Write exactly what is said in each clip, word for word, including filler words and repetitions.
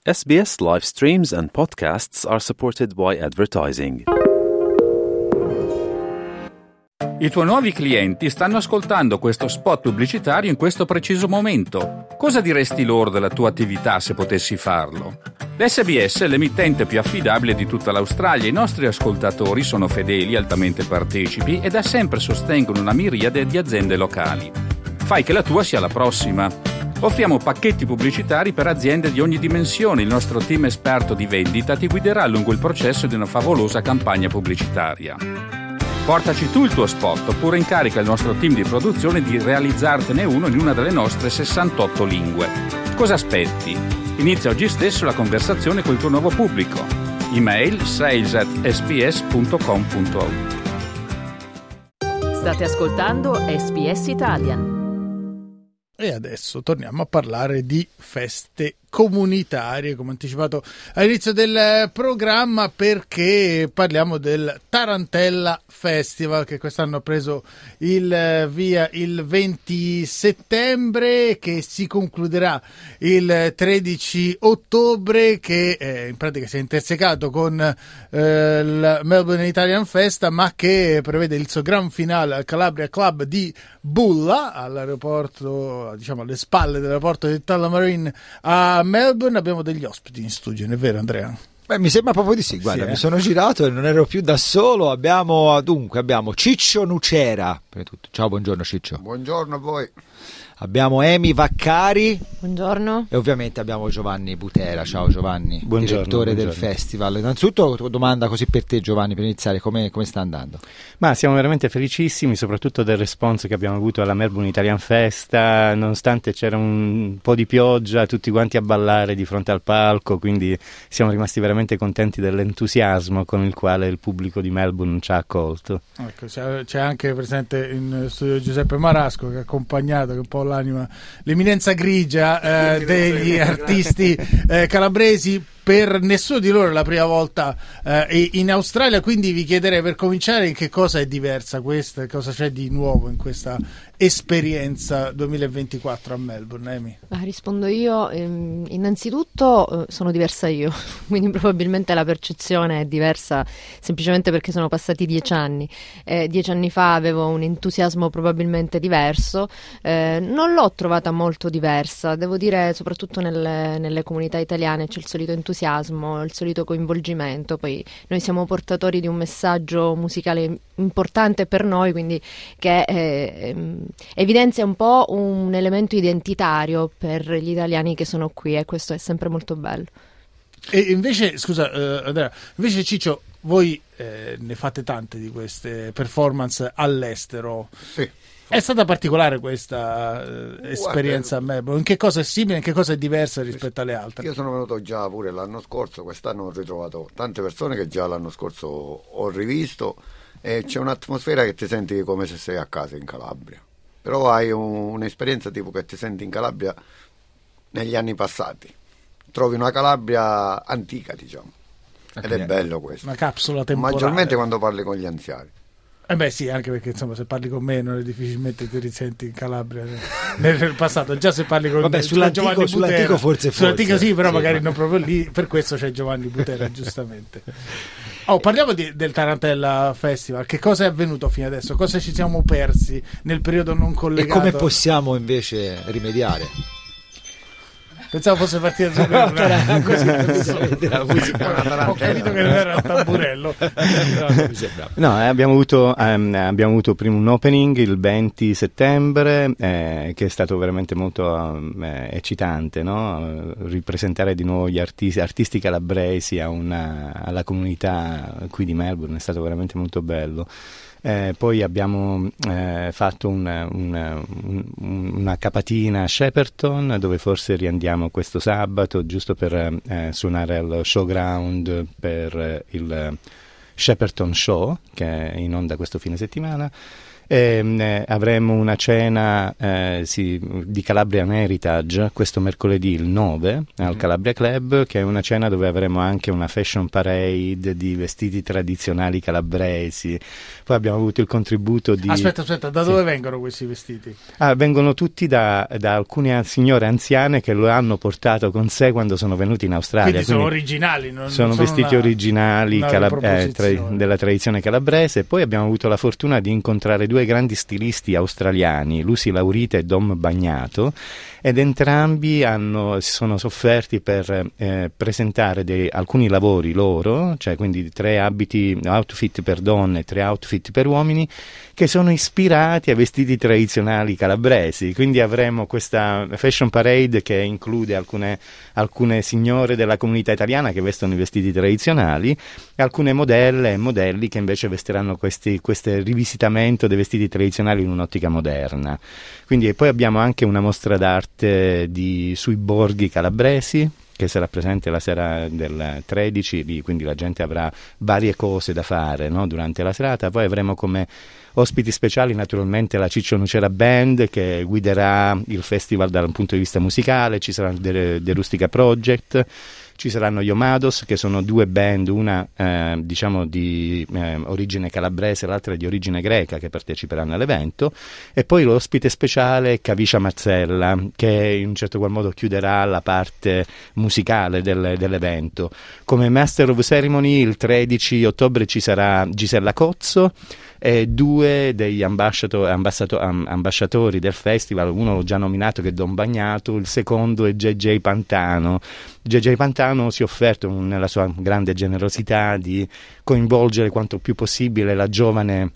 S B S live streams and podcasts are supported by advertising. I tuoi nuovi clienti stanno ascoltando questo spot pubblicitario in questo preciso momento. Cosa diresti loro della tua attività se potessi farlo? L'S B S è l'emittente più affidabile di tutta l'Australia. I nostri ascoltatori sono fedeli, altamente partecipi e da sempre sostengono una miriade di aziende locali. Fai che la tua sia la prossima. Offriamo pacchetti pubblicitari per aziende di ogni dimensione. Il nostro team esperto di vendita ti guiderà lungo il processo di una favolosa campagna pubblicitaria. Portaci tu il tuo spot oppure incarica il nostro team di produzione di realizzartene uno in una delle nostre sessantotto lingue. Cosa aspetti? Inizia oggi stesso la conversazione col tuo nuovo pubblico. Email sales at s b s punto com punto a u. State ascoltando S B S Italian. E adesso torniamo a parlare di feste comunitarie, come anticipato all'inizio del programma, perché parliamo del Tarantella Festival, che quest'anno ha preso il via il venti settembre, che si concluderà il tredici ottobre, che eh, in pratica si è intersecato con eh, il Melbourne Italian Festa, ma che prevede il suo gran finale al Calabria Club di Bulla, all'aeroporto, diciamo alle spalle dell'aeroporto di Tullamarine a Melbourne. Abbiamo degli ospiti in studio, non è vero Andrea? Beh, mi sembra proprio di sì, guarda, sì, eh? mi sono girato e non ero più da solo. Abbiamo dunque abbiamo Ciccio Nucera. Ciao, buongiorno Ciccio. Buongiorno a voi. Abbiamo Emi Vaccari. Buongiorno. E ovviamente abbiamo Giovanni Butera. Ciao Giovanni, buongiorno, direttore buongiorno. del festival. Innanzitutto domanda così per te Giovanni, per iniziare, come, come sta andando? Ma siamo veramente felicissimi, soprattutto del response che abbiamo avuto alla Melbourne Italian Festa, nonostante c'era un po' di pioggia, tutti quanti a ballare di fronte al palco, quindi siamo rimasti veramente contenti dell'entusiasmo con il quale il pubblico di Melbourne ci ha accolto. Ecco, c'è, c'è anche presente in studio Giuseppe Marasco, che ha accompagnato, che è un po' l'anima, l'eminenza grigia eh, degli artisti eh, calabresi. Per nessuno di loro è la prima volta eh, in Australia, quindi vi chiederei, per cominciare, in che cosa è diversa questa, cosa c'è di nuovo in questa esperienza duemilaventiquattro a Melbourne. Amy? Ah, rispondo io. Ehm, innanzitutto eh, sono diversa io, quindi probabilmente la percezione è diversa semplicemente perché sono passati dieci anni. Eh, dieci anni fa avevo un entusiasmo probabilmente diverso, eh, non l'ho trovata molto diversa, devo dire, soprattutto nelle, nelle comunità italiane c'è il solito entusiasmo, il solito coinvolgimento. Poi noi siamo portatori di un messaggio musicale importante per noi, quindi che eh, evidenzia un po' un elemento identitario per gli italiani che sono qui, e questo è sempre molto bello. E invece, scusa eh, Andrea, invece Ciccio, voi eh, ne fate tante di queste performance all'estero. Sì. È stata particolare questa eh, esperienza a Melbourne? In che cosa è simile, in che cosa è diversa rispetto alle altre? Io sono venuto già pure l'anno scorso, quest'anno ho ritrovato tante persone che già l'anno scorso ho rivisto, e c'è un'atmosfera che ti senti come se sei a casa in Calabria, però hai un, un'esperienza tipo che ti senti in Calabria negli anni passati, trovi una Calabria antica, diciamo, ed è bello questo. Una capsula temporale. Maggiormente quando parli con gli anziani. Eh beh sì, anche perché insomma se parli con me non è difficilmente ti risenti in Calabria nel passato. Già se parli con Vabbè, sull'antico, Giovanni sull'antico Butera, forse sull'antico forse. sì, però sì, magari ma... non proprio lì, per questo c'è Giovanni Butera giustamente. Oh, parliamo di, del Tarantella Festival. Che cosa è avvenuto fino adesso? Cosa ci siamo persi nel periodo non collegato? E come possiamo invece rimediare? Pensavo fosse partita subito una... così, così la musica. Ho capito che non era il tamburello. No, eh, abbiamo avuto ehm, abbiamo avuto prima un opening il venti settembre eh, che è stato veramente molto eh, eccitante, no? Ripresentare di nuovo gli artisti, artisti calabresi a una, alla comunità qui di Melbourne è stato veramente molto bello. Eh, poi abbiamo eh, fatto una, una, un, una capatina a Shepparton, dove forse riandiamo questo sabato giusto per eh, suonare al showground per eh, il Shepparton Show, che è in onda questo fine settimana. Ehm, eh, avremo una cena eh, sì, di Calabrian Heritage questo mercoledì il nove al mm. Calabria Club, che è una cena dove avremo anche una fashion parade di vestiti tradizionali calabresi. Poi abbiamo avuto il contributo di... Aspetta, aspetta, da sì. dove vengono questi vestiti? Ah, vengono tutti da, da alcune an- signore anziane che lo hanno portato con sé quando sono venuti in Australia. Quindi, Quindi sono originali, non sono, sono vestiti una, originali una calab- eh, tra- della tradizione calabrese. Poi abbiamo avuto la fortuna di incontrare due grandi stilisti australiani, Lucy Laurita e Dom Bagnato, ed entrambi hanno, si sono sofferti per eh, presentare dei, alcuni lavori loro, cioè quindi tre abiti, outfit per donne, tre outfit per uomini, che sono ispirati a vestiti tradizionali calabresi. Quindi avremo questa fashion parade che include alcune, alcune signore della comunità italiana che vestono i vestiti tradizionali, e alcune modelle e modelli che invece vestiranno questi, questo rivisitamento dei vestiti tradizionali in un'ottica moderna. Quindi, e poi abbiamo anche una mostra d'arte di, sui borghi calabresi, che sarà presente la sera del tredici, lì, quindi la gente avrà varie cose da fare, no, durante la serata. Poi avremo come ospiti speciali naturalmente la Ciccio Nucera Band, che guiderà il festival dal punto di vista musicale. Ci sarà The, The Rustica Project, ci saranno gli Omados, che sono due band, una eh, diciamo di eh, origine calabrese, l'altra di origine greca, che parteciperanno all'evento, e poi l'ospite speciale è Caviscia Mazzella, che in un certo qual modo chiuderà la parte musicale del, dell'evento. Come Master of Ceremony il tredici ottobre ci sarà Gisella Cozzo e due degli ambasciato, ambasciato, ambasciatori del festival, uno l'ho già nominato che è Don Bagnato, il secondo è J J Pantano. J J Pantano si è offerto nella sua grande generosità di coinvolgere quanto più possibile la giovane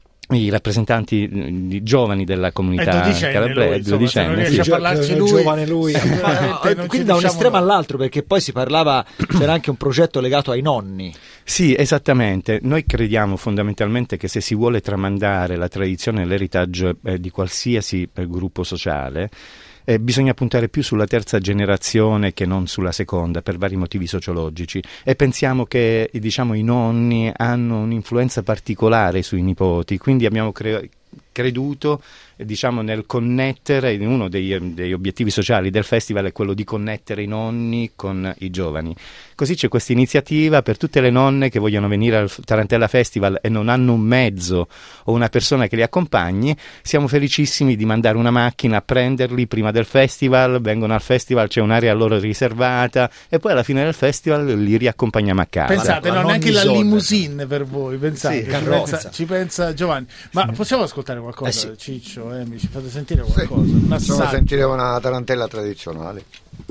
i rappresentanti di giovani della comunità calabrese, dodicenne, non riesce sì. a parlarci lui, giovane lui. Quindi da un estremo all'altro, perché poi si parlava, c'era anche un progetto legato ai nonni. Sì, esattamente. Noi crediamo fondamentalmente che se si vuole tramandare la tradizione e l'heritage eh, di qualsiasi eh, gruppo sociale, Eh, bisogna puntare più sulla terza generazione che non sulla seconda, per vari motivi sociologici, e pensiamo che diciamo, i nonni hanno un'influenza particolare sui nipoti, quindi abbiamo cre- creduto diciamo nel connettere, uno degli, degli obiettivi sociali del festival è quello di connettere i nonni con i giovani. Così c'è questa iniziativa per tutte le nonne che vogliono venire al Tarantella Festival e non hanno un mezzo o una persona che li accompagni. Siamo felicissimi di mandare una macchina a prenderli prima del festival, vengono al festival, c'è un'area loro riservata e poi alla fine del festival li riaccompagniamo a casa. Pensate, la non neanche la zona. limousine per voi, pensate, Sì, ci, pensa, ci pensa Giovanni. Ma possiamo ascoltare qualcosa, Eh sì. Ciccio? Eh, mi ci fate sentire qualcosa? Sì. Un Facciamo assaggio. sentire una tarantella tradizionale.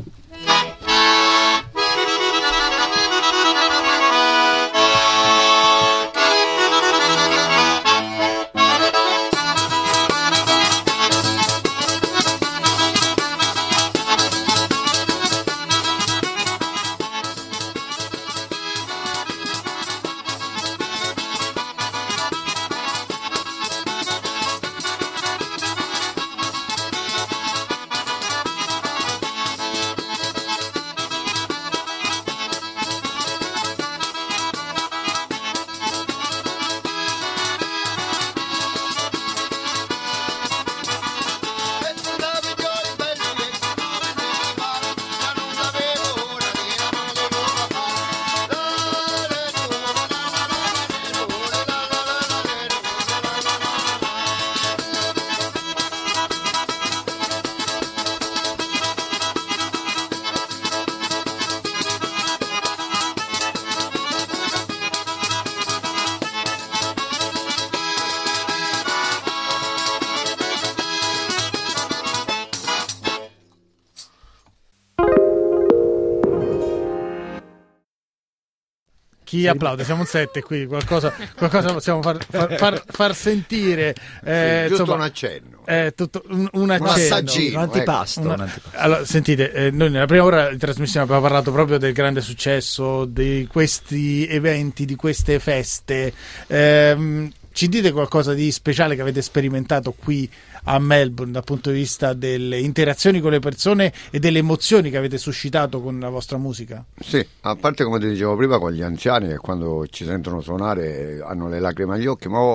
Chi applaude? Siamo un sette qui, qualcosa, qualcosa possiamo far, far, far, far sentire. Eh, Sì, giusto insomma, un accenno. eh, tutto, un, un accenno. assaggino. Un antipasto, Una- un antipasto. Allora, sentite, eh, noi nella prima ora di trasmissione abbiamo parlato proprio del grande successo di questi eventi, di queste feste. Ehm, ci dite qualcosa di speciale che avete sperimentato qui a Melbourne dal punto di vista delle interazioni con le persone e delle emozioni che avete suscitato con la vostra musica? Sì, a parte come ti dicevo prima con gli anziani che quando ci sentono suonare hanno le lacrime agli occhi, ma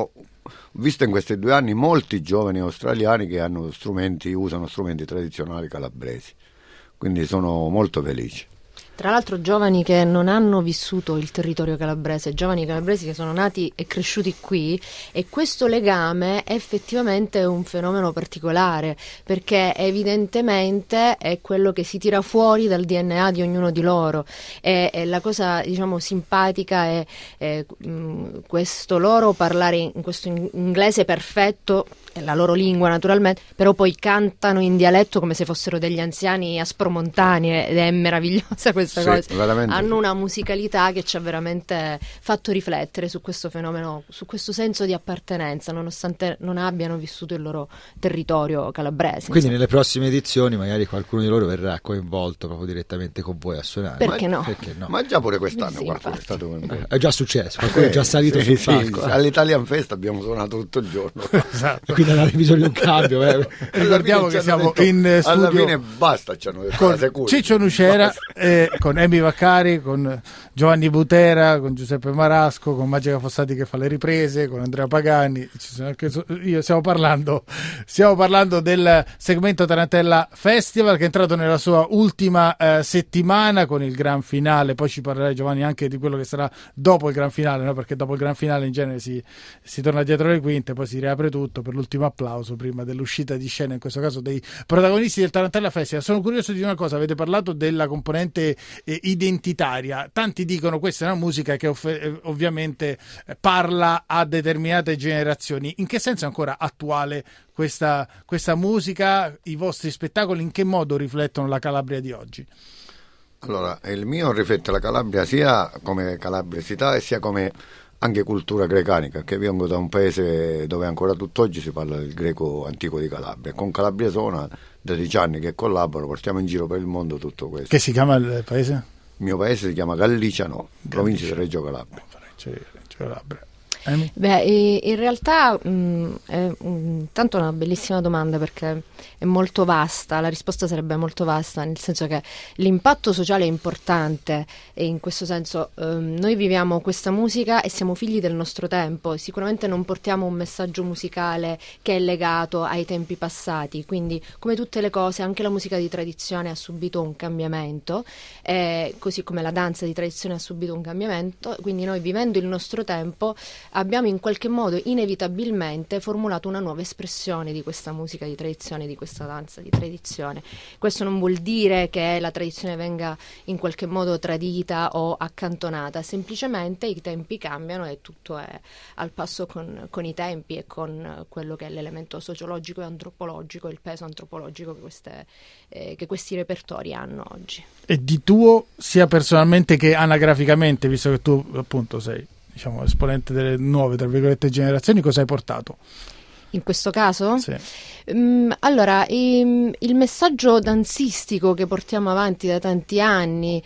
visto in questi due anni molti giovani australiani che hanno strumenti, usano strumenti tradizionali calabresi, quindi sono molto felice. Tra l'altro giovani che non hanno vissuto il territorio calabrese, giovani calabresi che sono nati e cresciuti qui, e questo legame è effettivamente un fenomeno particolare, perché evidentemente è quello che si tira fuori dal D N A di ognuno di loro, e, e la cosa, diciamo, simpatica è, è mh, questo loro parlare in questo in- inglese perfetto, è la loro lingua naturalmente, però poi cantano in dialetto come se fossero degli anziani aspromontani, ed è meravigliosa questa Sì, cosa. veramente Hanno sì. una musicalità che ci ha veramente fatto riflettere su questo fenomeno, su questo senso di appartenenza, nonostante non abbiano vissuto il loro territorio calabrese. Quindi insomma. nelle prossime edizioni magari qualcuno di loro verrà coinvolto proprio direttamente con voi a suonare. Perché no? Perché no? Ma già pure quest'anno Sì, qualcuno è infatti. stato coinvolto. È già successo, qualcuno è già salito Sì, sul sì, palco. sì, all'Italian Fest abbiamo suonato tutto il giorno. Esatto. Quindi avete bisogno di un cambio. eh. Ricordiamo Alla fine che ci hanno siamo detto- in alla studio fine basta, ci hanno detto con la sicura. Ciccio Nucera, Basta. eh, con Emi Vaccari, con Giovanni Butera, con Giuseppe Marasco, con Magica Fossati che fa le riprese, con Andrea Pagani. Ci sono anche so- io stiamo parlando, stiamo parlando del segmento Tarantella Festival, che è entrato nella sua ultima eh, settimana con il gran finale. Poi ci parlerai, Giovanni, anche di quello che sarà dopo il gran finale, no? Perché dopo il gran finale in genere si, si torna dietro le quinte, poi si riapre tutto per l'ultimo applauso prima dell'uscita di scena, in questo caso dei protagonisti del Tarantella Festival. Sono curioso di una cosa: avete parlato della componente eh, identitaria. Tanti dicono questa è una musica che off- eh, ovviamente eh, parla a determinate generazioni. In che senso è ancora attuale questa, questa musica? I vostri spettacoli in che modo riflettono la Calabria di oggi? Allora, il mio riflette la Calabria sia come calabresità e sia come anche cultura grecanica, che vengo da un paese dove ancora tutt'oggi si parla del greco antico di Calabria. Con Calabria Suona da dieci anni che collaboro, portiamo in giro per il mondo tutto questo. Che si chiama il paese? Il mio paese si chiama Galliciano, provincia di Reggio Calabria. Cioè, Reggio Calabria. Emi? Beh, e- in realtà mh, è mh, tanto una bellissima domanda, perché è molto vasta, la risposta sarebbe molto vasta, nel senso che l'impatto sociale è importante, e in questo senso ehm, noi viviamo questa musica e siamo figli del nostro tempo. Sicuramente non portiamo un messaggio musicale che è legato ai tempi passati, quindi come tutte le cose anche la musica di tradizione ha subito un cambiamento, eh, così come la danza di tradizione ha subito un cambiamento, quindi noi, vivendo il nostro tempo, abbiamo in qualche modo inevitabilmente formulato una nuova espressione di questa musica di tradizione, di questa danza di tradizione. Questo non vuol dire che la tradizione venga in qualche modo tradita o accantonata, semplicemente i tempi cambiano e tutto è al passo con, con i tempi e con quello che è l'elemento sociologico e antropologico, il peso antropologico che, queste, eh, che questi repertori hanno oggi. E di tuo, sia personalmente che anagraficamente, visto che tu appunto sei, diciamo, esponente delle nuove, tra virgolette, generazioni, cosa hai portato? In questo caso? Sì. Mm, allora, ehm, il messaggio danzistico che portiamo avanti da tanti anni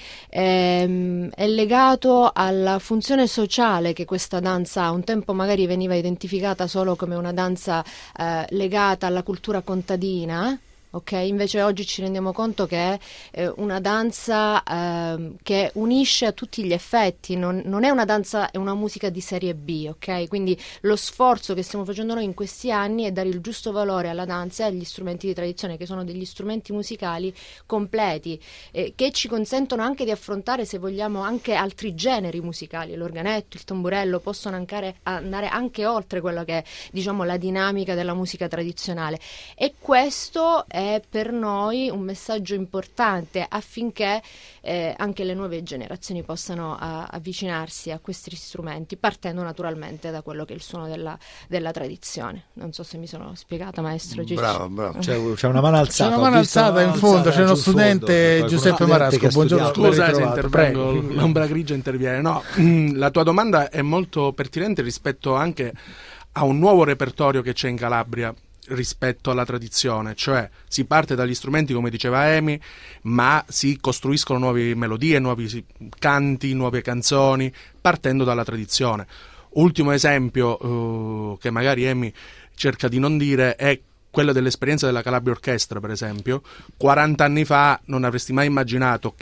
ehm, è legato alla funzione sociale che questa danza ha. Un tempo magari veniva identificata solo come una danza eh, legata alla cultura contadina. Ok, invece oggi ci rendiamo conto che è eh, una danza eh, che unisce a tutti gli effetti, non, non è una danza, è una musica di serie B, ok? Quindi lo sforzo che stiamo facendo noi in questi anni è dare il giusto valore alla danza e agli strumenti di tradizione, che sono degli strumenti musicali completi, eh, che ci consentono anche di affrontare, se vogliamo, anche altri generi musicali. L'organetto, il tamburello possono andare, andare anche oltre quello che è, diciamo, la dinamica della musica tradizionale, e questo è per noi un messaggio importante affinché eh, anche le nuove generazioni possano a, avvicinarsi a questi strumenti, partendo naturalmente da quello che è il suono della, della tradizione. Non so se mi sono spiegata, maestro Gigi. Bravo, bravo. C'è, c'è una mano alzata. C'è una mano ho visto alzata in mano fondo, alzata c'è uno giù in fondo. studente, Qualcuno Giuseppe studente Marasco, che ha buongiorno. studiato. Scusa se ritrovato, intervengo, prego. l'ombra grigia interviene. No, la tua domanda è molto pertinente rispetto anche a un nuovo repertorio che c'è in Calabria rispetto alla tradizione, cioè si parte dagli strumenti, come diceva Emi, ma si costruiscono nuove melodie, nuovi canti, nuove canzoni, partendo dalla tradizione. Ultimo esempio uh, che magari Emi cerca di non dire è quella dell'esperienza della Calabria Orchestra, per esempio. quaranta anni fa non avresti mai immaginato che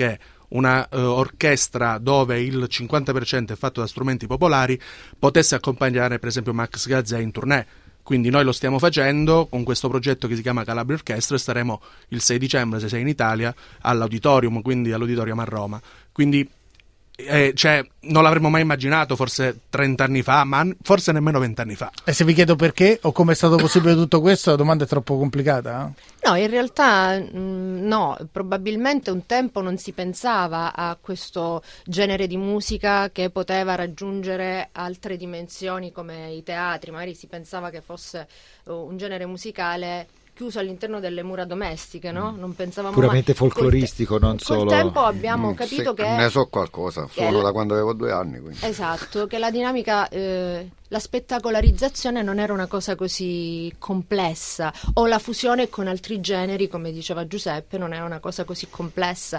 una uh, orchestra dove il cinquanta per cento è fatto da strumenti popolari potesse accompagnare per esempio Max Gazzè in tournée. Quindi noi lo stiamo facendo con questo progetto che si chiama Calabria Orchestra e staremo il sei dicembre, se sei in Italia, all'Auditorium, quindi all'Auditorium a Roma. Quindi eh, cioè, non l'avremmo mai immaginato forse trenta anni fa, ma forse nemmeno venti anni fa. E se vi chiedo perché o come è stato possibile tutto questo, la domanda è troppo complicata? No, in realtà mh, no, probabilmente un tempo non si pensava a questo genere di musica che poteva raggiungere altre dimensioni come i teatri, magari si pensava che fosse uh, un genere musicale chiuso all'interno delle mura domestiche, no? Non pensavamo puramente mai. folcloristico, non col solo. Col tempo abbiamo Mm, capito sì, che ne so qualcosa, suono la- da quando avevo due anni. Quindi. Esatto, che la dinamica, eh, la spettacolarizzazione non era una cosa così complessa, o la fusione con altri generi, come diceva Giuseppe, non era una cosa così complessa.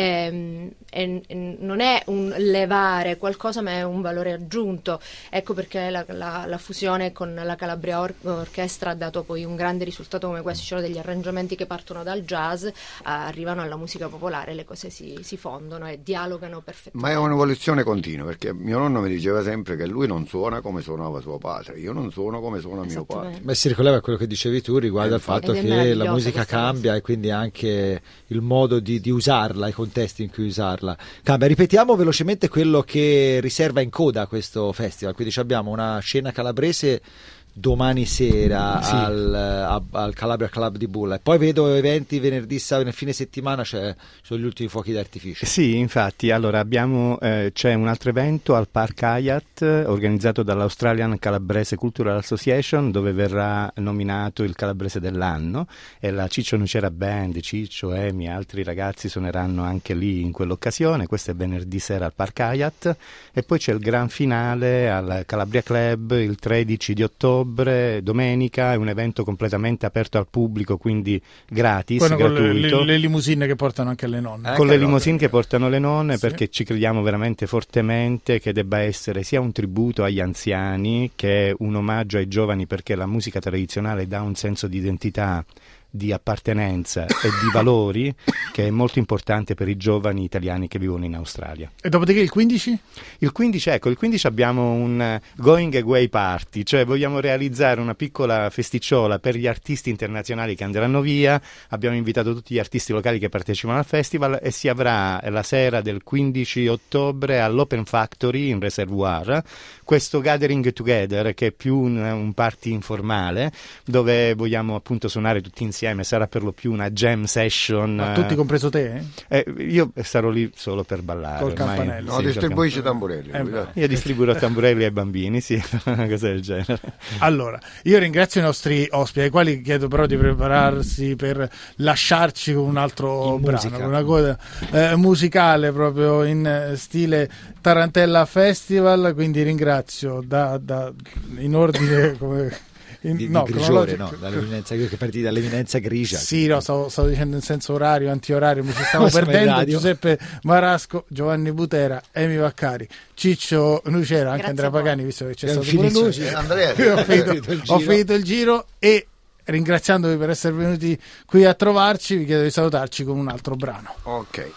Ehm, e, e non è un levare qualcosa, ma è un valore aggiunto. Ecco perché la, la- la fusione con la Calabria Or- Orchestra ha dato poi un grande risultato come questo. Ci sono degli arrangiamenti che partono dal jazz, eh, arrivano alla musica popolare, le cose si, si fondono e dialogano perfettamente. Ma è un'evoluzione continua, perché mio nonno mi diceva sempre che lui non suona come suonava suo padre, io non suono come suona mio padre. Beh, si ricolleva a quello che dicevi tu riguardo al fatto Ed è che la meravigliosa musica questa cambia cosa. e quindi anche il modo di, di usarla, i contesti in cui usarla cambia. Ripetiamo velocemente quello che riserva in coda questo festival. Quindi ci abbiamo una scena calabrese domani sera Sì. al, a- al Calabria Club di Bulla, e poi vedo eventi venerdì, sabato, nel fine settimana c'è, sono gli ultimi fuochi d'artificio. Sì, infatti, allora abbiamo, eh, c'è un altro evento al Park Hyatt eh, organizzato dall'Australian Calabrese Cultural Association, dove verrà nominato il calabrese dell'anno, e la Ciccio Nucera Band, Ciccio, Emi e altri ragazzi suoneranno anche lì in quell'occasione. Questo è venerdì sera al Park Hyatt, e poi c'è il gran finale al Calabria Club il tredici di ottobre, domenica. È un evento completamente aperto al pubblico, quindi gratis, Quello con le, gratuito. le, le limousine che portano anche le nonne. Con le Anche limousine che portano le nonne, Sì. perché ci crediamo veramente fortemente che debba essere sia un tributo agli anziani che un omaggio ai giovani, perché la musica tradizionale dà un senso di identità, di appartenenza e di valori che è molto importante per i giovani italiani che vivono in Australia. E dopodiché il quindici? Il quindici, ecco, il quindici abbiamo un eh, going away party, cioè vogliamo realizzare una piccola festicciola per gli artisti internazionali che andranno via. Abbiamo invitato tutti gli artisti locali che partecipano al festival, e si avrà la sera del quindici ottobre all'Open Factory in Reservoir questo gathering together, che è più un, un party informale, dove vogliamo appunto suonare tutti insieme. Sarà per lo più una jam session. Ma tutti, compreso te? Eh? Eh, io sarò lì solo per ballare. Col ormai. campanello. No, Sì, distribuisci col tamburelli. Eh, lui, dai. Io distribuirò tamburelli ai bambini, sì, una cosa del genere. Allora, io ringrazio i nostri ospiti, ai quali chiedo però di prepararsi per lasciarci con un altro In brano, musica. con una coda eh, musicale proprio in eh, stile Tarantella Festival, quindi ringrazio da, da- in ordine come... in- di, no, di grigiore, cronologico- no? Dall'eminenza, io che parti dall'eminenza grigia. Sì, no, stavo, stavo dicendo in senso orario, antiorario, mi ci stavo Ma siamo in perdendo. radio. Giuseppe Marasco, Giovanni Butera, Emi Vaccari, Ciccio Nucera, anche Grazie Andrea a voi. Pagani, visto che c'è Abbiamo stato pure finito. lui. Sì. Eh, Andrea, Io ho, finito, finito il ho giro. finito il giro, e ringraziandovi per essere venuti qui a trovarci, vi chiedo di salutarci con un altro brano. Ok.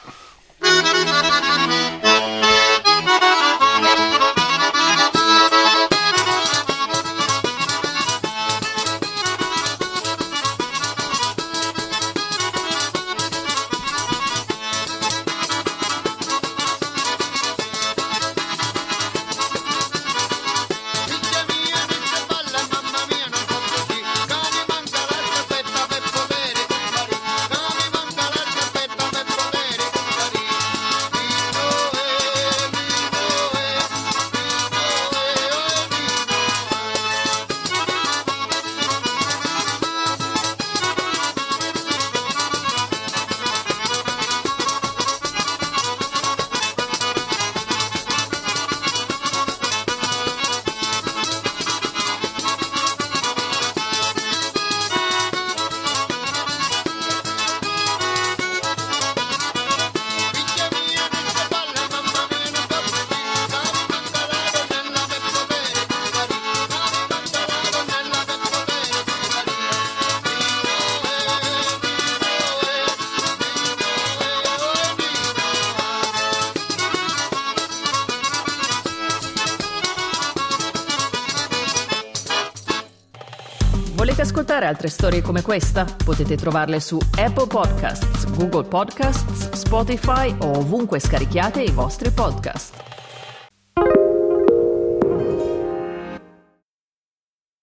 Figlia mia non c'è balla, mamma mia non fa così, che mi manca la scarpetta per poter cari, che mi manca la scarpetta per poter cari. Volete ascoltare altre storie come questa? Potete trovarle su Apple Podcasts, Google Podcasts, Spotify o ovunque scarichiate i vostri podcast.